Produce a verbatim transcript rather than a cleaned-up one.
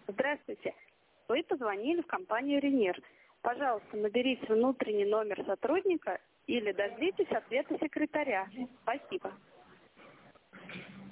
Здравствуйте. Вы позвонили в компанию «Ренир». Пожалуйста, наберите внутренний номер сотрудника или дождитесь ответа секретаря. Спасибо.